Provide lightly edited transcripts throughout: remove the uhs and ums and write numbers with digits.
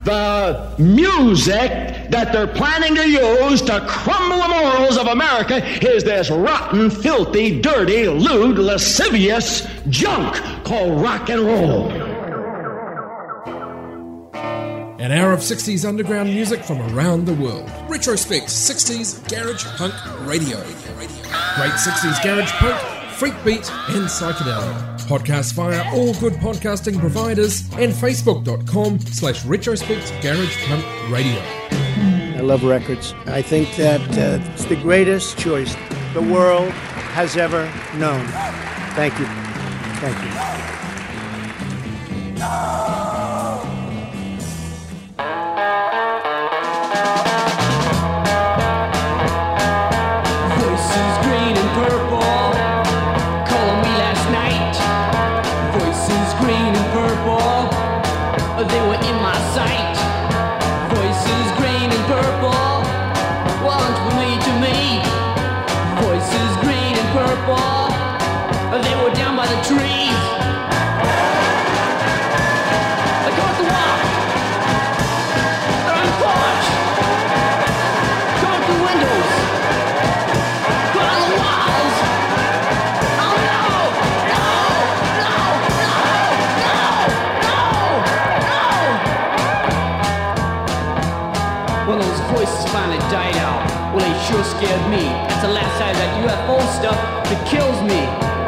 the music that they're planning to use to crumble the morals of America is this rotten, filthy, dirty, lewd, lascivious junk called rock and roll. An hour of 60s underground music from around the world. Retrospect 60s Garage Punk Radio. Great 60s Garage Punk, Freakbeat and Psychedelia. Podcast via all good podcasting providers and facebook.com/Retrospect Garage Punk Radio. I love records. I think that it's the greatest choice the world has ever known. Thank you. Thank you. Voices green and purple, calling me last night. Voices green and purple, they were in my sight. Voices green and purple, want to lead to me. Voices green and purple, they were down by the trees. Across the walk, they're on the porch, going through windows, put on the walls. Oh no, no, no, no, no, no. When those voices finally died out, well, they sure scared me. That's the last side of that UFO stuff that kills me.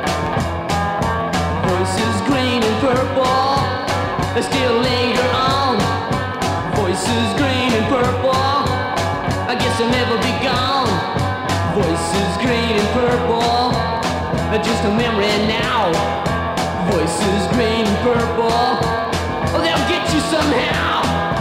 Voices green and purple, they still linger on. Voices green and purple, I guess they'll never be gone. Voices green and purple, just a memory now. Voices green and purple, oh, they'll get you somehow.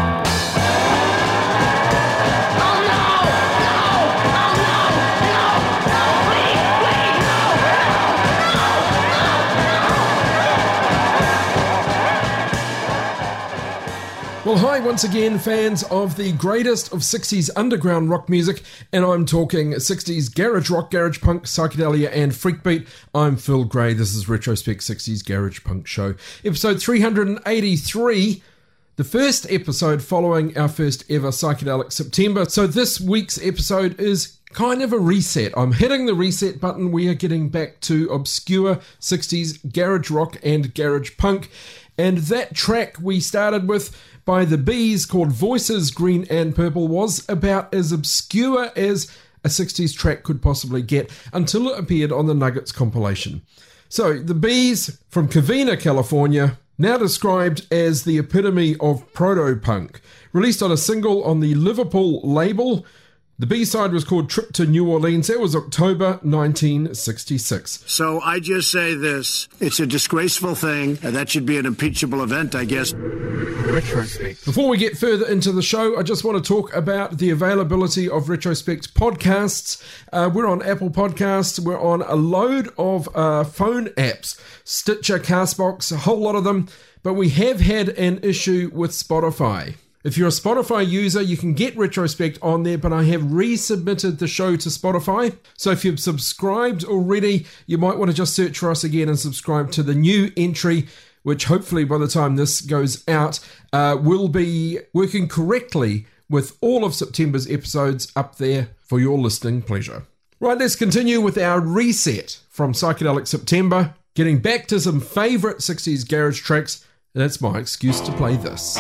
Well, hi once again, fans of the greatest of 60s underground rock music, and I'm talking 60s garage rock, garage punk, psychedelia, and freakbeat. I'm Phil Gray. This is Retrospect 60s Garage Punk Show, episode 383, the first episode following our first ever Psychedelic September. So this week's episode is kind of a reset. I'm hitting the reset button. We are getting back to obscure 60s garage rock and garage punk, and that track we started with by the Bees called Voices Green and Purple was about as obscure as a 60s track could possibly get until it appeared on the Nuggets compilation. So the Bees from Covina, California, now described as the epitome of proto-punk, released on a single on the Liverpool label. The B-side was called Trip to New Orleans. That was October 1966. So I just say this. It's a disgraceful thing. That should be an impeachable event, I guess. Retrospect. Before we get further into the show, I just want to talk about the availability of Retrospect podcasts. We're on Apple Podcasts. We're on a load of phone apps. Stitcher, Castbox, a whole lot of them. But we have had an issue with Spotify. If you're a Spotify user, you can get Retrospect on there, but I have resubmitted the show to Spotify. So if you've subscribed already, you might want to just search for us again and subscribe to the new entry, which hopefully by the time this goes out, will be working correctly with all of September's episodes up there for your listening pleasure. Right, let's continue with our reset from Psychedelic September, getting back to some favourite 60s garage tracks. That's my excuse to play this.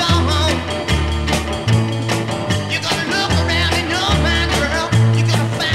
You're gonna look around in your mind, girl. You're gonna find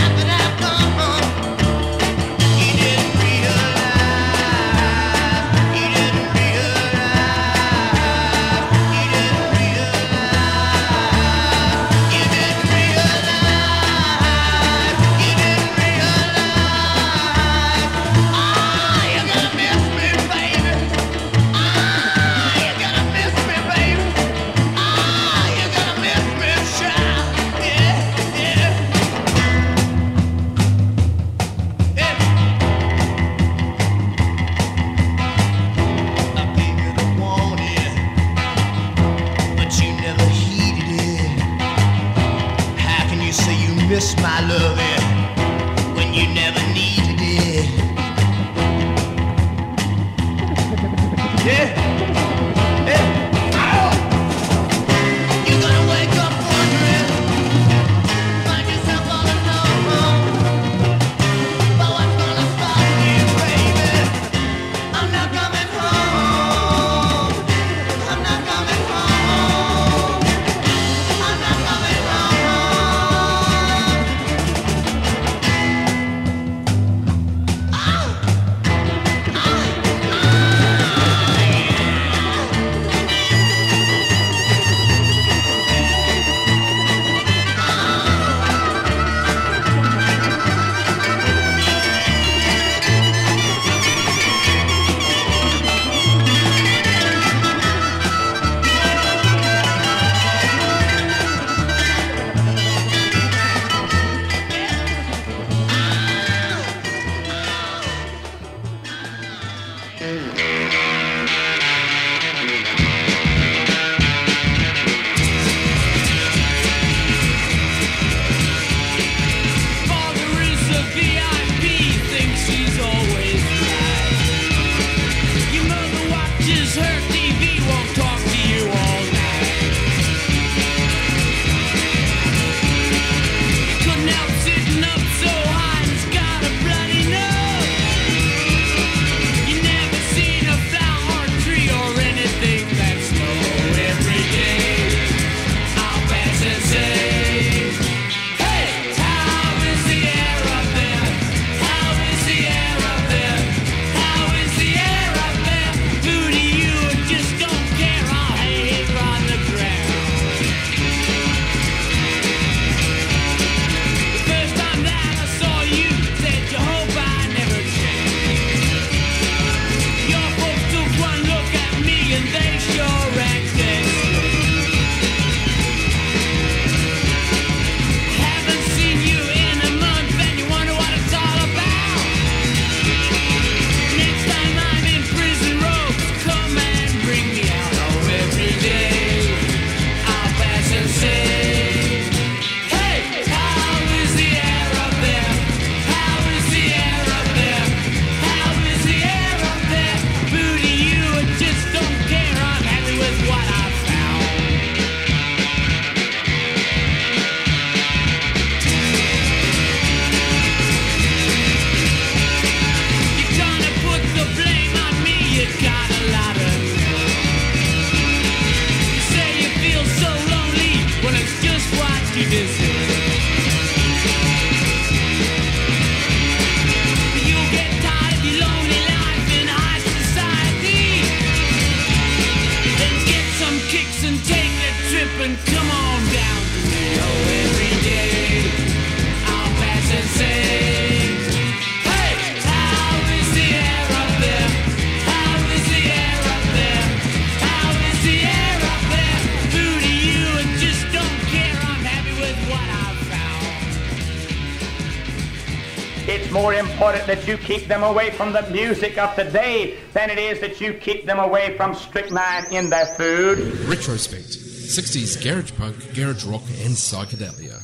It's more important that you keep them away from the music of today than it is that you keep them away from strychnine in their food. Retrospect, 60s garage punk, garage rock and psychedelia.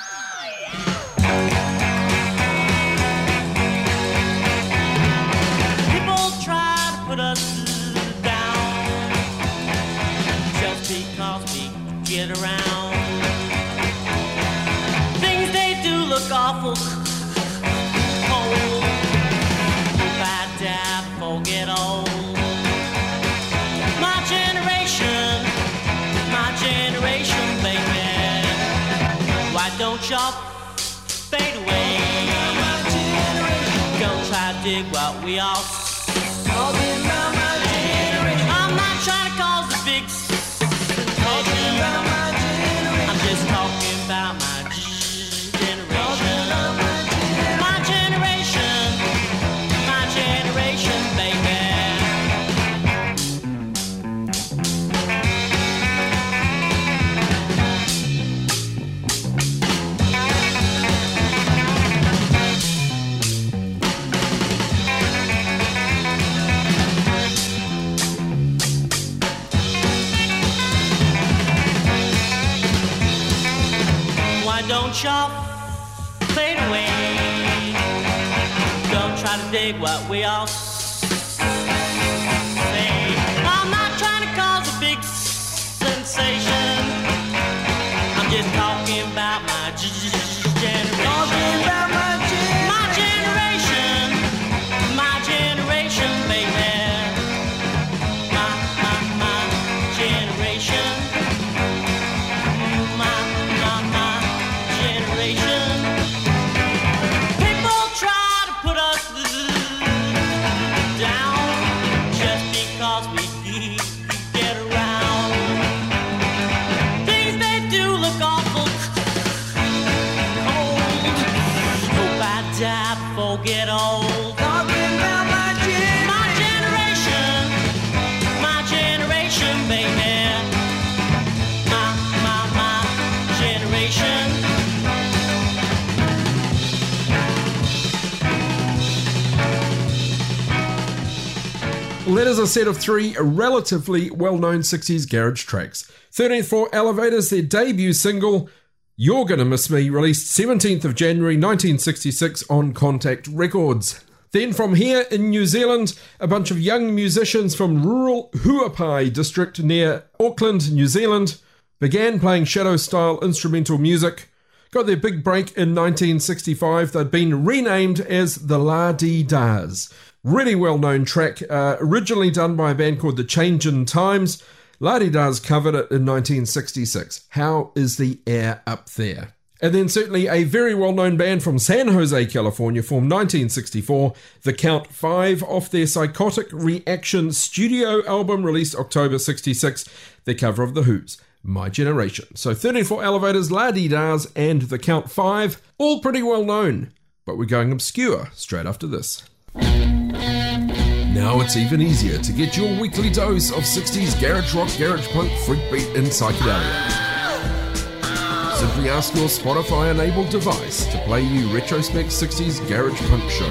People try to put us down just because we get around. Things they do look awful cold. If I die before I get old. My generation, baby. Why don't y'all fade away? Don't try to dig what we all. I'm not trying to cause a big sensation. I'm just talking about my generation. My generation, baby. Don't y'all fade away. Don't try to dig what we all say. I'm not trying to cause a big sensation. I'm just talking about my generation. My generation, baby. My generation. People try to put us down just because we get around. Things they do look awful cold. Hope I die before I get old. Talking about my generation, baby. My generation. Well, that is a set of three relatively well-known 60s garage tracks. 13th Floor Elevators, their debut single, You're Gonna Miss Me, released 17th of January 1966 on Contact Records. Then from here in New Zealand, a bunch of young musicians from rural Huapai district near Auckland, New Zealand, began playing shadow-style instrumental music. Got their big break in 1965. They'd been renamed as the La-Dee-Dahs. Really well-known track, originally done by a band called The Changin' Times. La-Dee-Dahs covered it in 1966. How is the air up there? And then certainly a very well-known band from San Jose, California, formed 1964, The Count 5, off their Psychotic Reaction studio album released October 66, their cover of The Who's My Generation. So 13th Floor Elevators, La-Dee-Dahs, and The Count 5, all pretty well-known, but we're going obscure straight after this. Now it's even easier to get your weekly dose of 60s garage rock, garage punk, freakbeat and psychedelia. Simply ask your Spotify-enabled device to play you Retrospect 60s Garage Punk Show.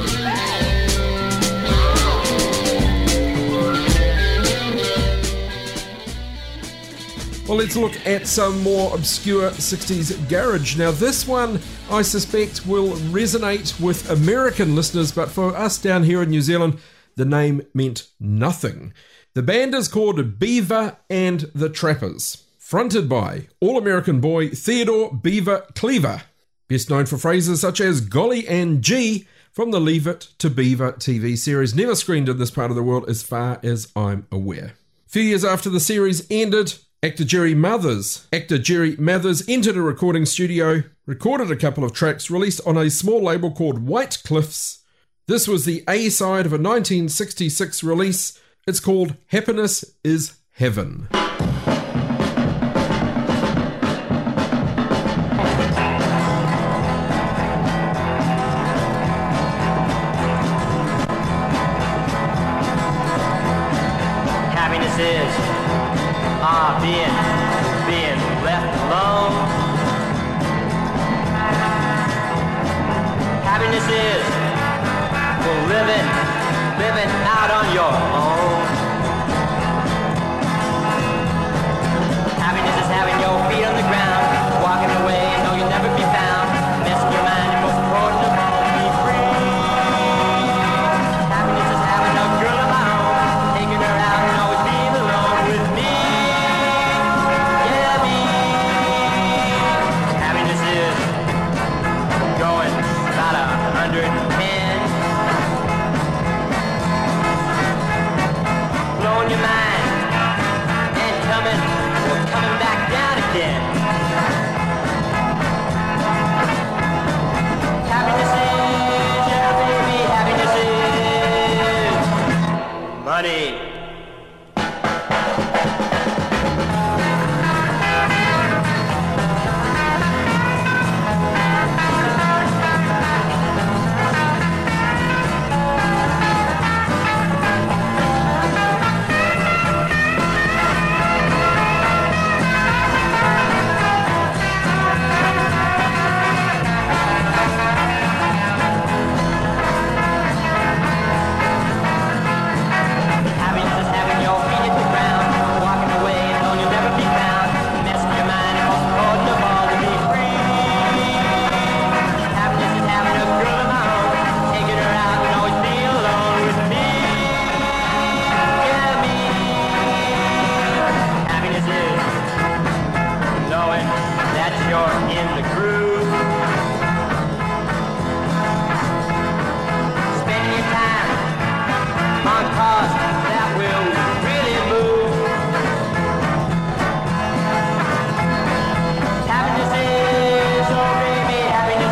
Well, let's look at some more obscure 60s garage. Now, this one, I suspect, will resonate with American listeners, but for us down here in New Zealand, the name meant nothing. The band is called Beaver and the Trappers, fronted by All-American boy Theodore Beaver Cleaver, best known for phrases such as Golly and Gee from the Leave It to Beaver TV series, never screened in this part of the world as far as I'm aware. A few years after the series ended, Actor Jerry Mathers entered a recording studio, recorded a couple of tracks released on a small label called White Cliffs. This was the A-side of a 1966 release. It's called Happiness is Heaven. Happiness is being left alone. Happiness is for living out on your own. Happiness is having your feet on the ground, walking away and know you'll never be found, messing your mind and most important of all, be free. Happiness is having a girl of my own, taking her out and always being alone with me. Yeah, me. Happiness is going about 110. Blowing your mind and coming back down again. Happiness is, yeah baby, happiness is money. Happiness is having your feet hit the ground, walking away and knowing you'll never be found, messing your mind and most important of all, to be free. Happiness is having a girl of my own, taking her out and always be alone with me. Yeah, me. Happiness is knowing that you're in the groove, spending your time on cars that will really move. Happiness is, oh baby, happiness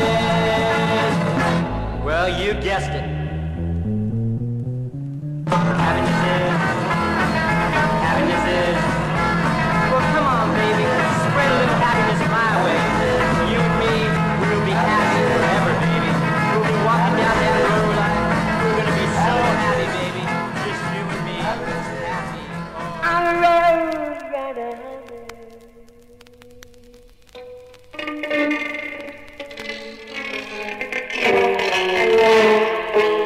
is, well, you guessed it. Happiness is, well, come on, baby, spread a little happiness my way. You and me, we'll be happy forever, baby. We'll be walking down that road like we're gonna be so happy, baby. Just you and me, happy. I'm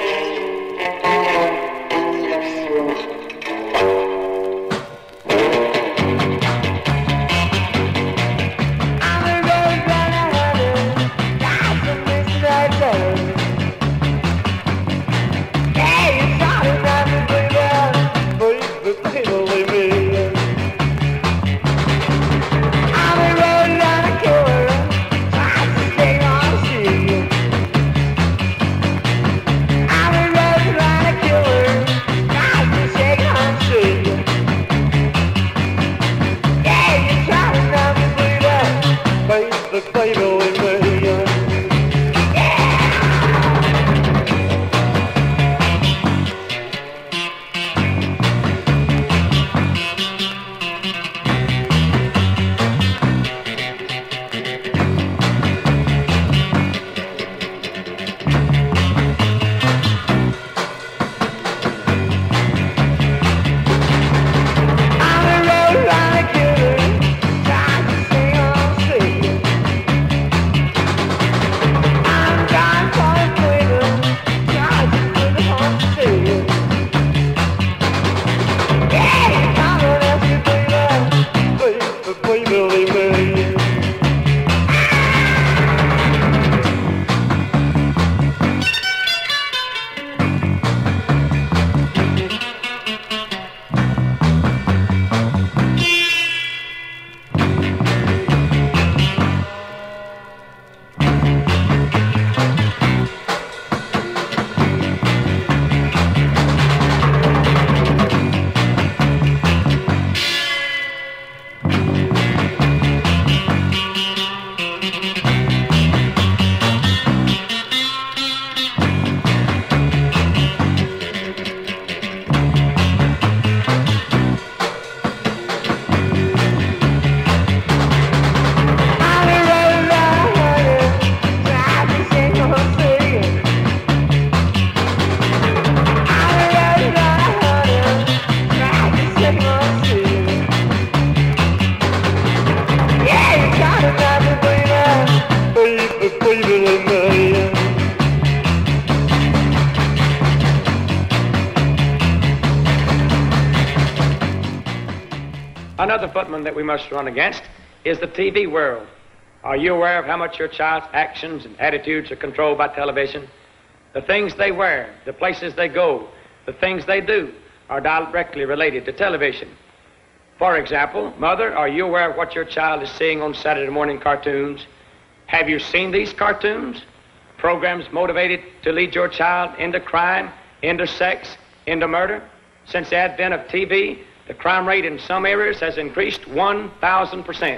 Another footman that we must run against is the TV world. Are you aware of how much your child's actions and attitudes are controlled by television? The things they wear, the places they go, the things they do are directly related to television. For example, mother, are you aware of what your child is seeing on Saturday morning cartoons? Have you seen these cartoons? Programs motivated to lead your child into crime, into sex, into murder? Since the advent of TV, the crime rate in some areas has increased 1,000%.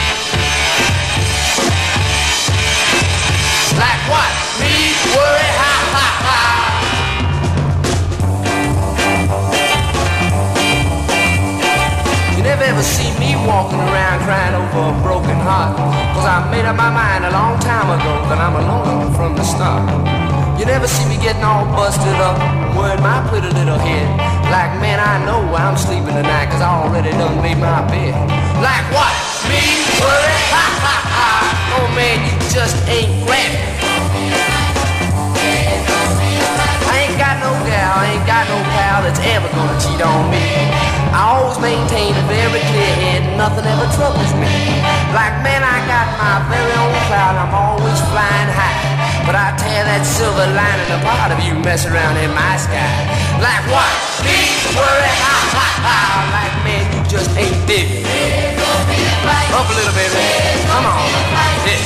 Like what? Me worry, ha ha ha. You never ever see me walking around crying over a broken heart, 'cause I made up my mind a long time ago that I'm alone from the start. You never see me getting all busted up, worried my pretty little head. Like, man, I know I'm sleeping tonight, 'cause I already done made my bed. Like what? Me worry, ha ha ha. Oh man, you just ain't grabbing. I ain't got no gal, I ain't got no pal that's ever gonna cheat on me. I always maintain a very clear head, nothing ever troubles me. Like, man, I got my very own cloud, I'm always flying high. But I tear that silver lining apart if you mess around in my sky. Like what? Me worry, ha ha ha. Like, man, you just ain't digging. Up a little bit, man. Come on. Yeah.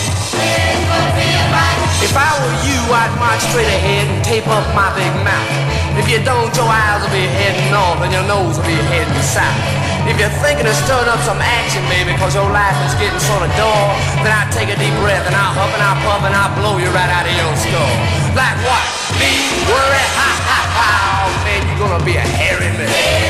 If I were you, I'd march straight ahead and tape up my big mouth. If you don't, your eyes will be heading north and your nose will be heading south. If you're thinking of stirring up some action, baby, 'cause your life is getting sort of dull, then I take a deep breath and I'll huff and I'll puff and I'll blow you right out of your skull. Like what? Me worry, ha ha ha. Oh man, you're gonna be a hairy man.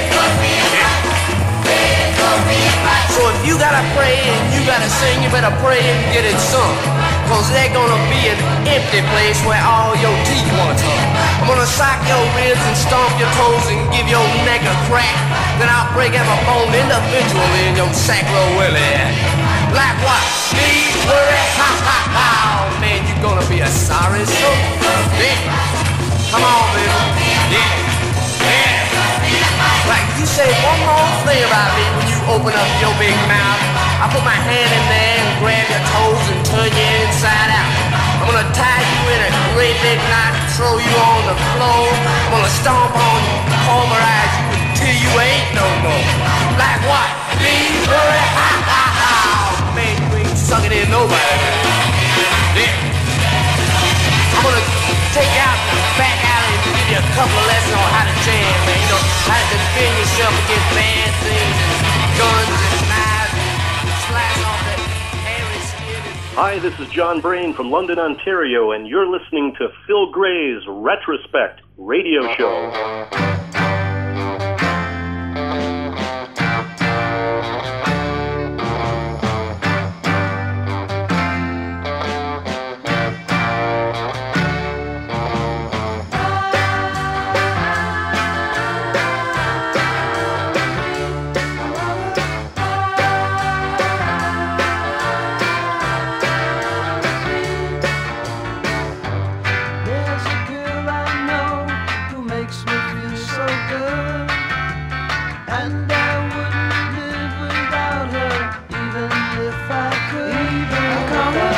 So if you gotta pray and you gotta sing, you better pray and get it sung. 'Cause there's gonna be an empty place where all your teeth wanna talk. I'm gonna sock your ribs and stomp your toes and give your neck a crack. Then I'll break every bone individually in your sacral willy. Like what? Me worry, ha ha ha. Oh man, you're gonna be a sorry soul. Yeah. Come on, baby. Yeah. Yeah. Like, you say one more thing about me when you open up your big mouth. I put my hand in there and grab your toes and turn you inside out. I'm gonna tie you in a great big knot, throw you on the floor. I'm gonna stomp on you, pulverize you until you ain't no more. Like what? Me worry, ha ha ha. Man, you ain't sucking in nobody. Yeah. I'm gonna take you out the back alley and give you a couple of lessons on how to jam, man. You know, how to defend yourself against bad things and guns and knives and slice off that hairy skin. Hi, this is John Brain from London, Ontario, and you're listening to Phil Gray's Retrospect radio show. There's a girl I know who makes me feel so good, and I wouldn't live without her, even if I could. I call her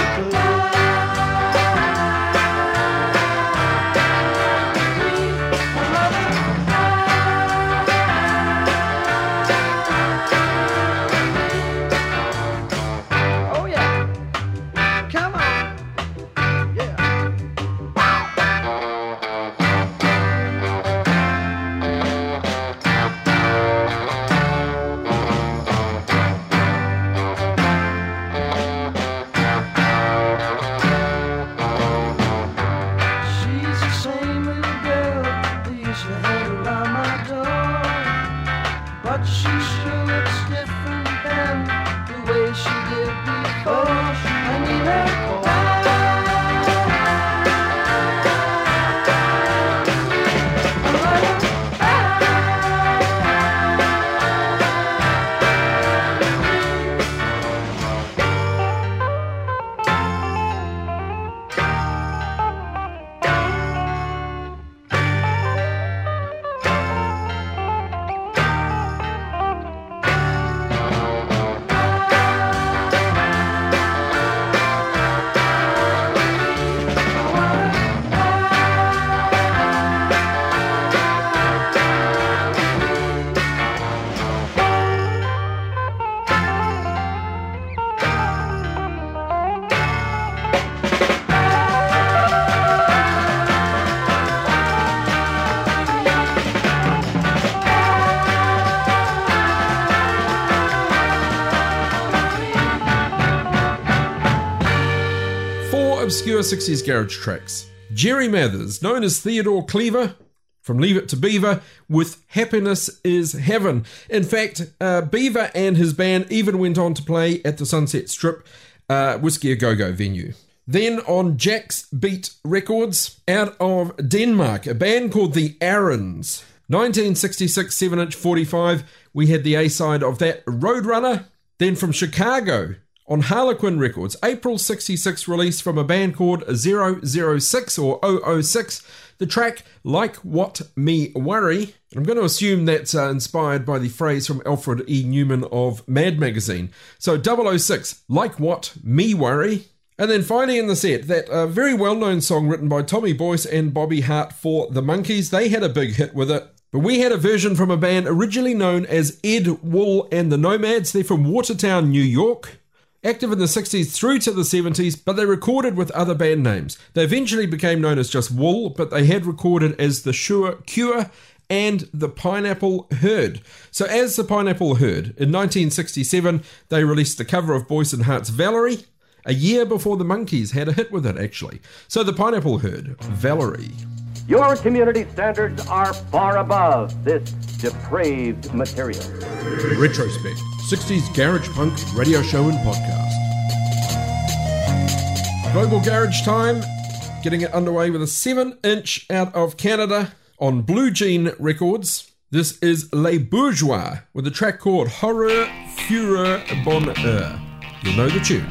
oh yeah, come on, yeah. She's the same little girl that used to hang around my door, but she sure looks different than the way she did before. I need her 60s garage tracks. Jerry Mathers, known as Theodore Cleaver, from Leave It to Beaver, with Happiness is Heaven. In fact, Beaver and his band even went on to play at the Sunset Strip Whiskey A Go-Go venue. Then on Jack's Beat Records, out of Denmark, a band called the Aarons. 1966 7-inch 45, we had the A-side of that, Roadrunner. Then from Chicago, on Harlequin Records, April 66 release from a band called 006 or 006, the track Like What Me Worry. I'm going to assume that's inspired by the phrase from Alfred E. Newman of Mad Magazine. So 006, Like What Me Worry. And then finally in the set, that very well-known song written by Tommy Boyce and Bobby Hart for the Monkees. They had a big hit with it. But we had a version from a band originally known as Ed Wool and the Nomads. They're from Watertown, New York. Active in the 60s through to the 70s, but they recorded with other band names. They eventually became known as just Wool, but they had recorded as the Sure Cure and the Pineapple Herd. So as the Pineapple Herd, in 1967, they released the cover of Boyce and Hart's Valerie, a year before the Monkees had a hit with it, actually. So the Pineapple Herd, Valerie. Your community standards are far above this depraved material. Retrospect, 60s Garage Punk radio show and podcast. Global Garage Time, getting it underway with a 7-inch out of Canada on Blue Jean Records. This is Les Bourgeois with a track called Horreur, Fureur, Bonheur. You'll know the tune.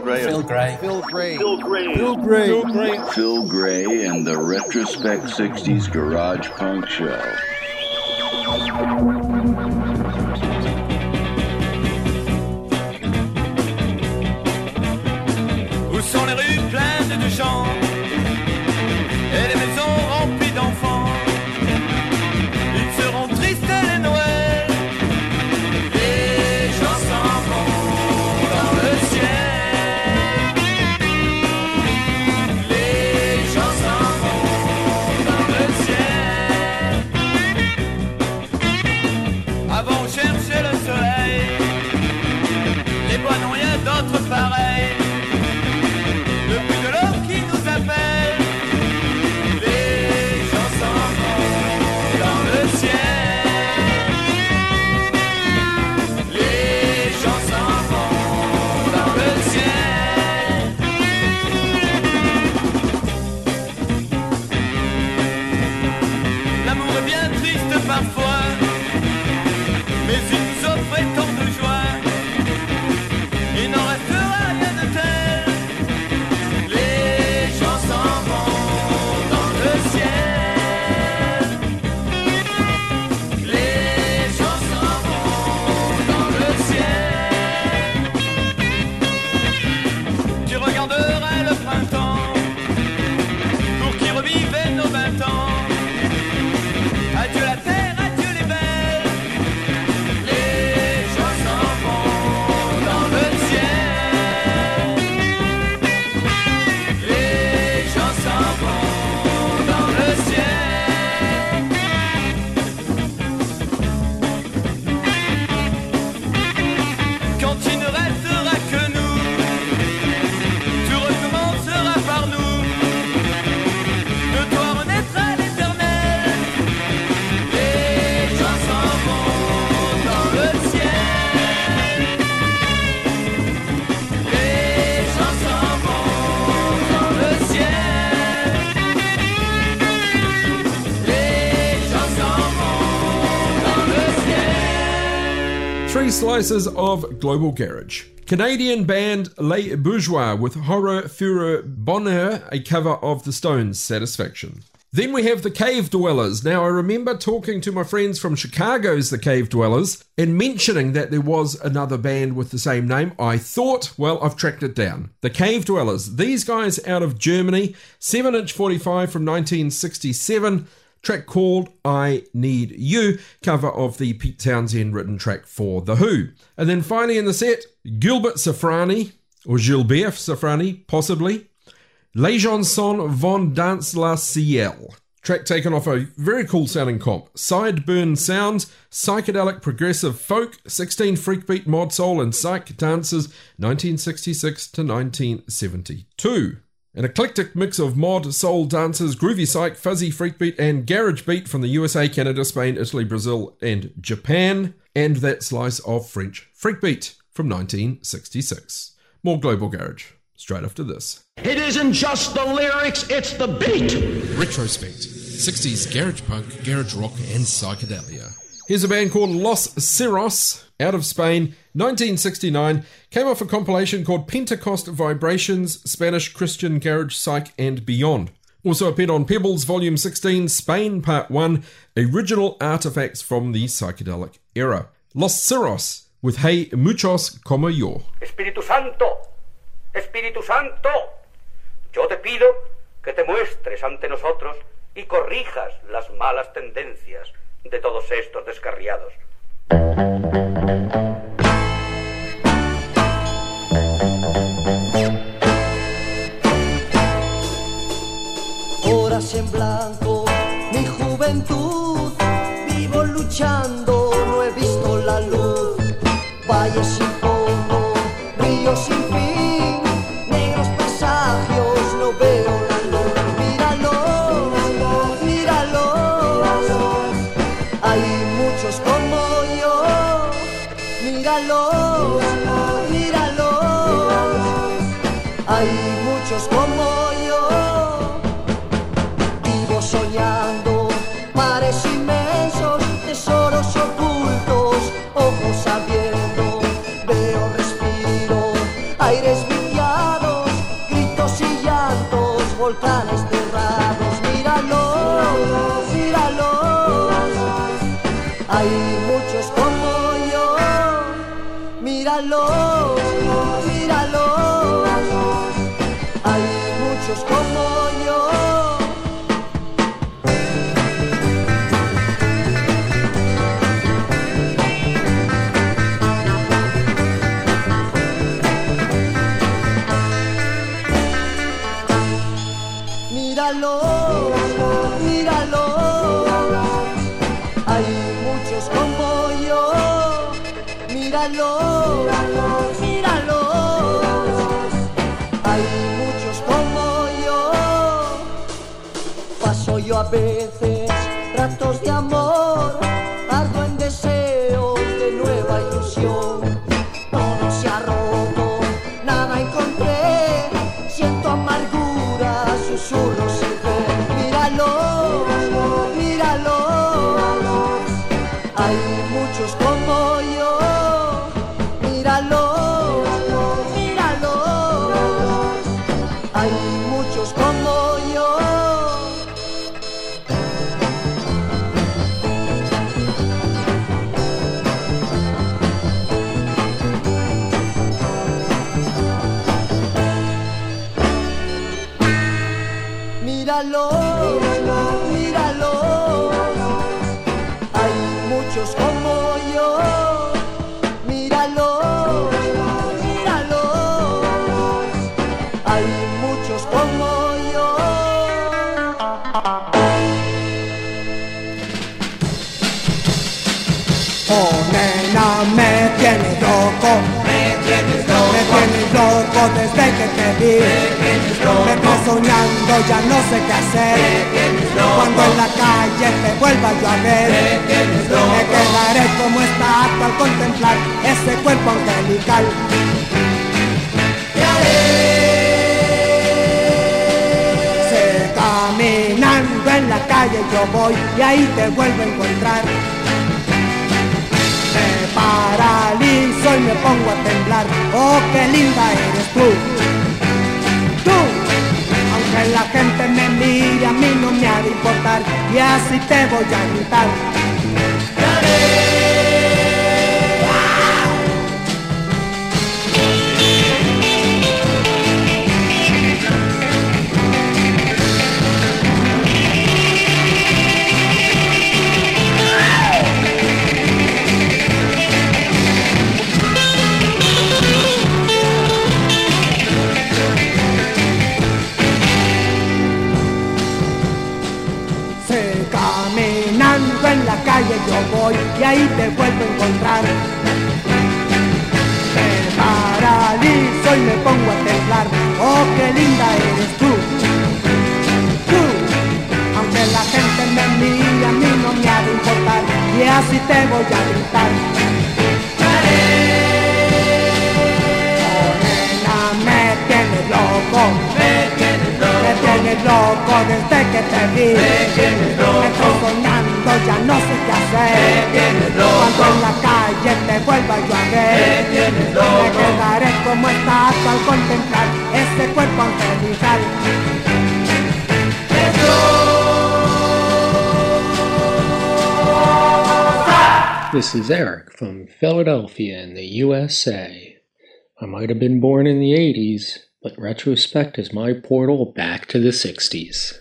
Gray. Phil Gray. Phil Gray. Phil Gray. Phil Gray. Phil Gray. Phil Gray and the Retrospect 60s Garage Punk Show. Où sont les rues pleines de gens et les maisons remplies d'enfants? Ils seront tristes les Noëls. Les gens s'en vont dans le ciel. Les gens s'en vont dans le ciel. Avant on cherchait le soleil. Les bois n'ont rien d'autre pareil. Le bruit de l'eau qui nous appelle. Les gens s'en vont dans le ciel. Les gens s'en vont dans le ciel. L'amour est bien triste parfois, mais il nous offrait tant de joie. Il n'en restera rien de tel. Les gens s'en vont dans le ciel. Les gens s'en vont dans le ciel. Tu regarderais le printemps pour qui revivait nos 20 ans. Adieu la terre, adieu les belles. Les gens s'en vont dans le ciel. Les gens s'en vont dans le ciel. Quand il ne restera que nous, tout recommencera par nous. De toi renaîtra l'éternel. Les gens s'en vont dans le ciel. Les gens s'en vont dans le ciel. Les gens s'en vont dans le ciel. Three slices of Global Garage. Canadian band Les Bourgeois with Horror Fureur Bonheur, a cover of the Stones' Satisfaction. Then we have the Cave Dwellers. Now, I remember talking to my friends from Chicago's The Cave Dwellers and mentioning that there was another band with the same name. I thought, well, I've tracked it down. The Cave Dwellers. These guys out of Germany, 7-inch 45 from 1967, track called I Need You, cover of the Pete Townsend written track for The Who. And then finally in the set, Gilbert Safrani, or Gilbert Safrani, possibly, Les Chansons Vont dans la Ciel. Track taken off a very cool sounding comp. Sideburn Sounds, Psychedelic Progressive Folk, 16 Freakbeat Mod Soul and Psych Dances, 1966 to 1972. An eclectic mix of mod, soul, dances, groovy psych, fuzzy freakbeat and garage beat from the USA, Canada, Spain, Italy, Brazil and Japan. And that slice of French freakbeat from 1966. More Global Garage straight after this. It isn't just the lyrics, it's the beat. Retrospect, 60s garage punk, garage rock and psychedelia. Here's a band called Los Cerros, out of Spain, 1969. Came off a compilation called Pentecost Vibrations, Spanish Christian Garage Psych and Beyond. Also appeared on Pebbles Volume 16, Spain Part 1, original artifacts from the psychedelic era. Los Cerros, with Hey Muchos Como Yo. Espíritu Santo, Espíritu Santo, yo te pido que te muestres ante nosotros y corrijas las malas tendencias de todos estos descarriados. Horas en blanco, mi juventud, vivo luchando, no he visto la luz. Valles sin fondo, ríos sin fin, negros presagios, no veo la luz. Míralos, míralos, hay muchos como yo. Míralos, míralos, hay muchos como yo. Vivo soñando, mares inmensos, tesoros ocultos, ojos abiertos, veo, respiro, aires brillando. míralos, míralos. Hay muchos como yo. Míralos, míralos. Hay muchos como yo. Míralos, míralos. Hay muchos como yo. Paso yo a veces ratos de amor, ardo en deseos de nueva ilusión. Todo se ha roto, nada encontré. Siento amargura, susurros sin fe. Míralos, míralos. Hay muchos como yo. Míralos, míralos. Hay muchos como yo. Míralos, míralos. Hay muchos como yo. Míralos, míralos. Hay muchos como yo. Oh, nena, me tienes loco. Me tienes loco desde que te vi. Me quedé soñando, ya no sé qué hacer. Cuando en la calle te vuelva yo a ver, me quedaré como estatua al contemplar ese cuerpo angelical. Sé caminando en la calle yo voy y ahí te vuelvo a encontrar. Me paralizo y me pongo a temblar. Oh, qué linda eres tú. Aunque la gente me mire, a mí no me ha de importar. Y así te voy a gritar. Caminando en la calle yo voy y ahí te vuelvo a encontrar. Me paralizo y me pongo a temblar. Oh, qué linda eres tú. Aunque la gente me mire, a mí no me ha de importar. Y así te voy a gritar. Oh, nena, me tienes loco. Me tienes loco desde que te vi. Me estoy soñando, ya no sé qué hacer. Cuando en la calle te vuelva yo a ver, me quedaré como estatua al contemplar ese cuerpo angelical. This is Eric from Philadelphia in the USA. I might have been born in the 80s, but retrospect is my portal back to the 60s.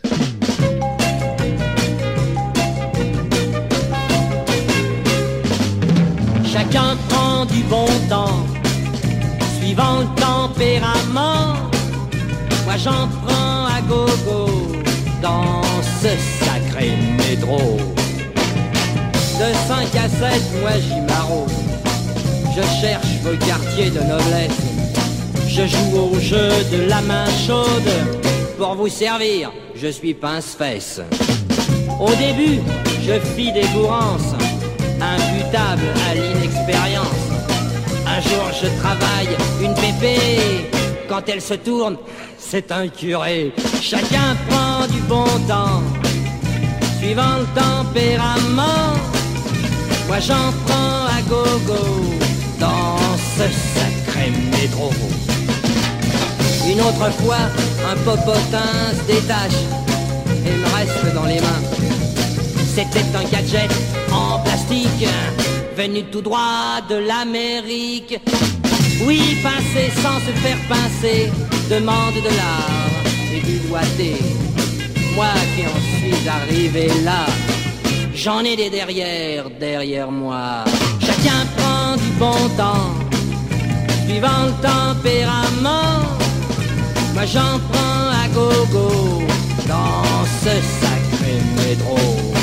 Chacun prend du bon temps, suivant le tempérament. Moi j'en prends à gogo dans ce sacré métro. De 5 à 7, moi j'y m'arrose. Je cherche vos quartiers de noblesse. Je joue au jeu de la main chaude. Pour vous servir, je suis pince-fesse. Au début, je fis des bourrances, imputable à l'inexpérience. Un jour je travaille une pépée, quand elle se tourne, c'est un curé. Chacun prend du bon temps, suivant le tempérament. Moi j'en prends à gogo, dans ce sacré métro. Une autre fois, un popotin se détache et me reste dans les mains. C'était un gadget en plastique, venu tout droit de l'Amérique. Oui, pincer sans se faire pincer demande de l'art et du doigté. Moi qui en suis arrivé là, j'en ai des derrière moi. Chacun prend du bon temps, suivant le tempérament. Moi j'en prends à gogo dans ce sacré métro.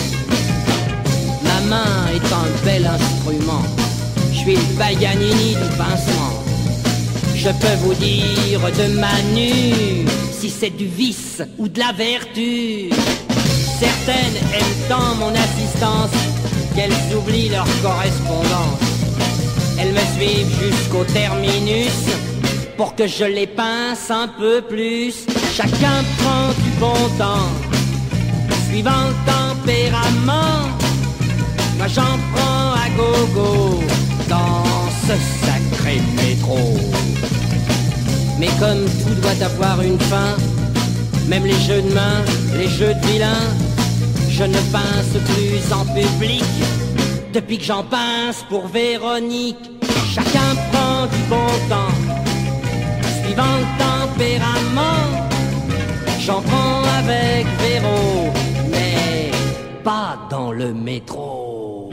Ma main est un bel instrument, je suis le Paganini du pincement. Je peux vous dire de Manu si c'est du vice ou de la vertu. Certaines aiment tant mon assistance qu'elles oublient leur correspondance. Elles me suivent jusqu'au terminus pour que je les pince un peu plus. Chacun prend du bon temps, suivant le tempérament. Moi j'en prends à gogo dans ce sacré métro. Mais comme tout doit avoir une fin, même les jeux de main, les jeux de vilain, je ne pince plus en public depuis que j'en pince pour Véronique. Chacun prend du bon temps, suivant le tempérament. J'en prends avec Véro, mais pas dans le métro.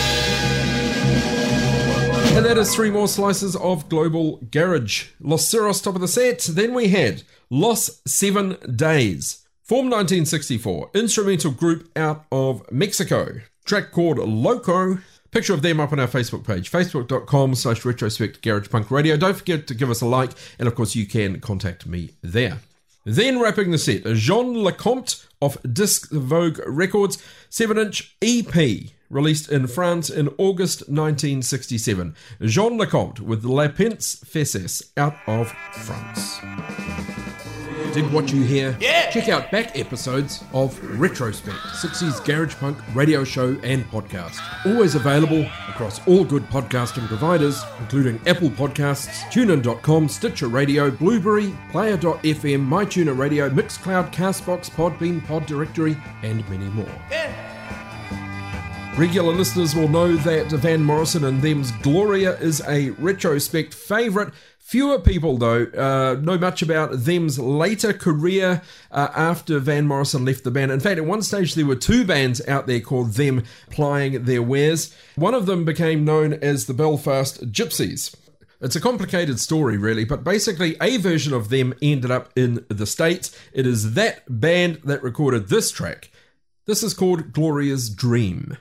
And that is 3 more slices of Global Garage. Los Cerros, top of the set. Then we had Los 7 Days. Formed 1964, instrumental group out of Mexico. Track called Loco. Picture of them up on our Facebook page, facebook.com/retrospect Garage Punk Radio. Don't forget to give us a like, and of course you can contact me there. Then wrapping the set, Jean Lecomte of Disc Vogue Records, 7-inch EP, released in France in August 1967. Jean Lecomte with La Pince Fesses out of France. Did what you hear? Yeah! Check out back episodes of Retrospect, 60s Garage Punk radio show and podcast. Always available across all good podcasting providers, including Apple Podcasts, TuneIn.com, Stitcher Radio, Blueberry, Player.fm, MyTuner Radio, Mixcloud, Castbox, Podbean, Pod Directory, and many more. Yeah. Regular listeners will know that Van Morrison and Them's Gloria is a Retrospect favourite. Fewer people, though, know much about Them's later career after Van Morrison left the band. In fact, at one stage there were 2 bands out there called Them plying their wares. One of them became known as the Belfast Gypsies. It's a complicated story, really, but basically a version of Them ended up in the States. It is that band that recorded this track. This is called Gloria's Dream.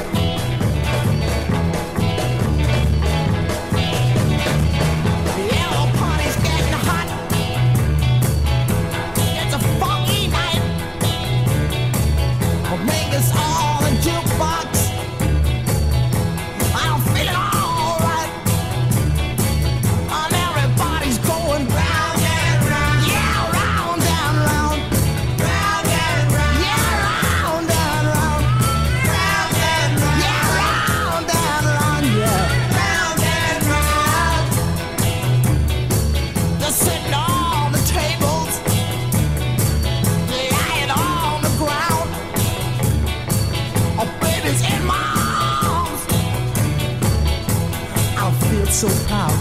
So proud.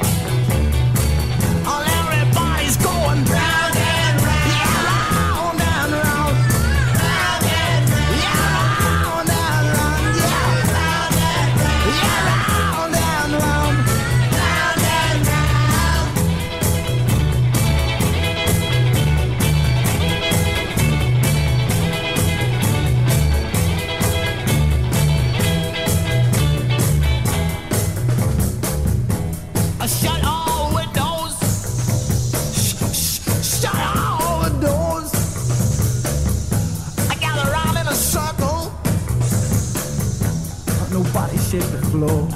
All everybody's going round and round, yeah, round and round, round and round, yeah, round and round, yeah, round and round, yeah, round and round, round and shut all windows. Shut all windows. I gather around in a circle. But nobody shake the floor.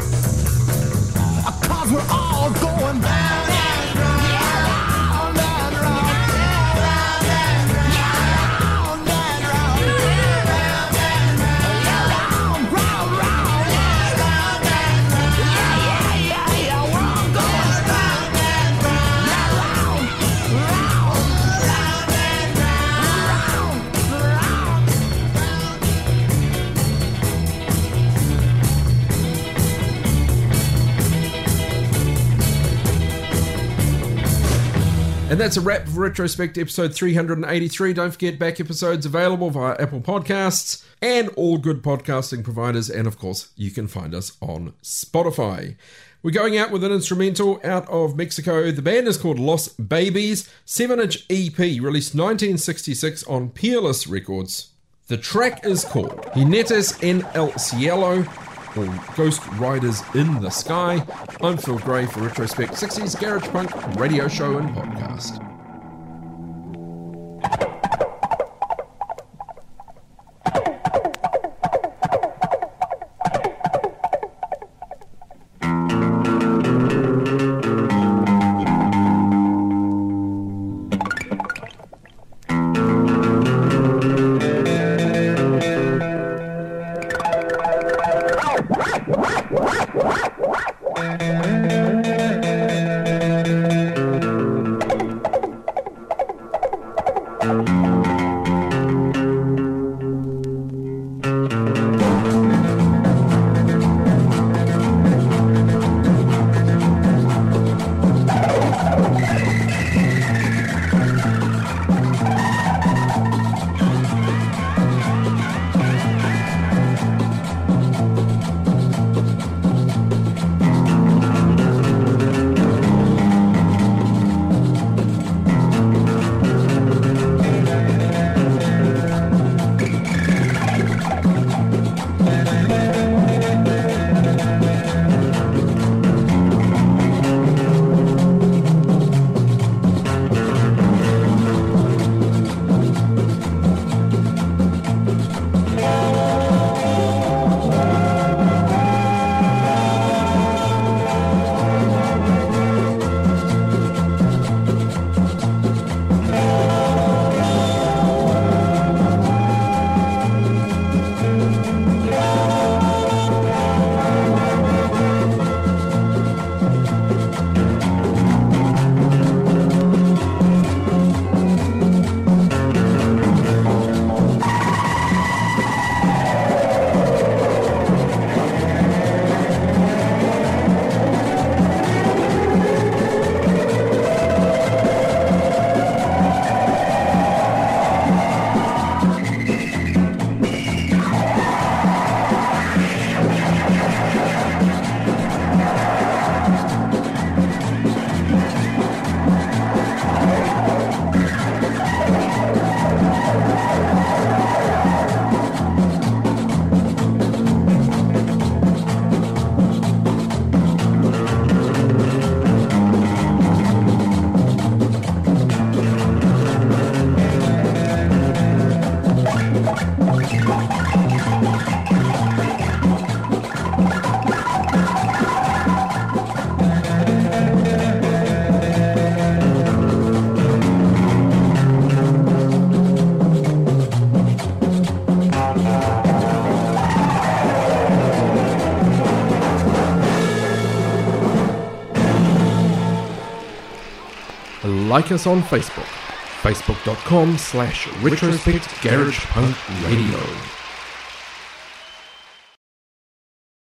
'Cause we're all going round and round. Yeah, round and round. Round and round. Yeah, round and round. Round and round. Yeah, round, round, round. Yeah, round and round. Yeah, yeah, yeah, yeah. We're all going round and round. Yeah, round, round, round and round. Round, round. And that's a wrap for Retrospect episode 383. Don't forget, back episodes available via Apple Podcasts and all good podcasting providers. And of course, you can find us on Spotify. We're going out with an instrumental out of Mexico. The band is called Los Babies, 7-inch EP, released 1966 on Peerless Records. The track is called Jinetes en el Cielo, or Ghost Riders in the Sky. I'm Phil Gray for Retrospect 60s Garage Punk radio show and podcast. Like us on Facebook, facebook.com/RetrospectGaragePunkRadio.